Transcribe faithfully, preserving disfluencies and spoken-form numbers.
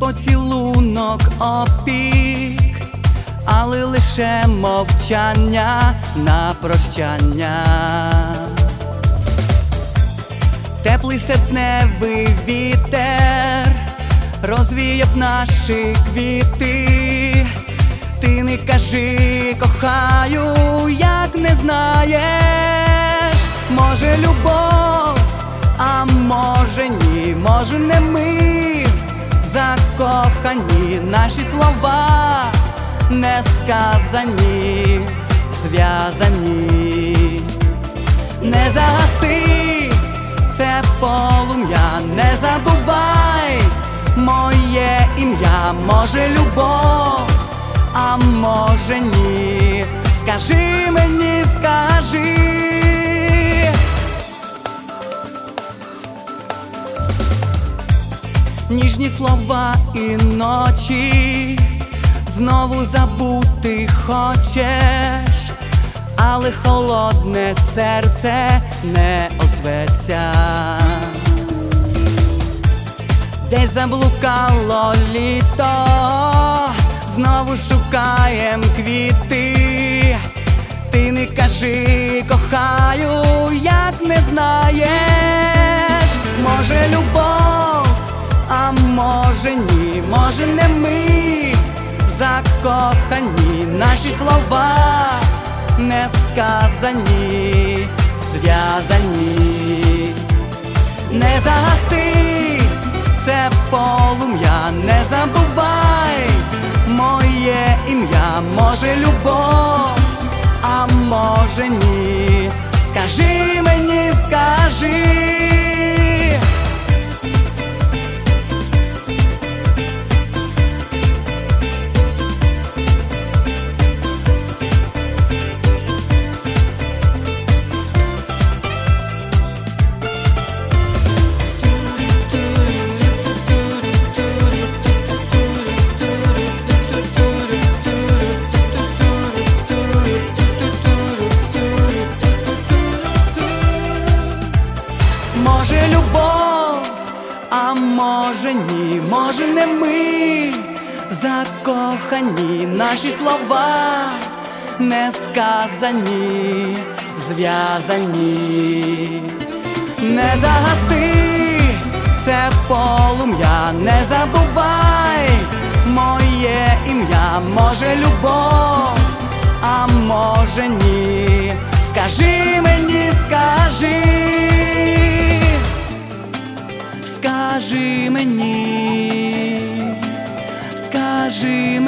поцілунок опік, але лише мовчання на прощання. Теплий серпневий вітер розвіяв наші квіти. Ти не кажи кохаю, як не знаєш. Може любов, а може ні, може не ми закохані, наші слова не сказані, зв'язані. Не загаси це полум'я, не забувай моє ім'я. Може любов, а може ні, скажи мені, скажи. Ніжні слова і ночі знову забути хочеш, але холодне серце не озветься. Десь заблукало літо, знову шукаєм квіти. Ти не кажи кохаю, як не знаєш. Може любов, а може ні, може не ми закохані, наші слова не сказані, зв'язані. Не загаси це полум'я, не забувай моє ім'я. Може любов, а може ні, скажи мені, скажи. Може любов, а може ні, може не ми закохані, наші слова не сказані, зв'язані. Не загаси це полум'я, не забувай моє ім'я. Може любов, а може ні, скажи мені, скажи. Скажи мені, скажи мені.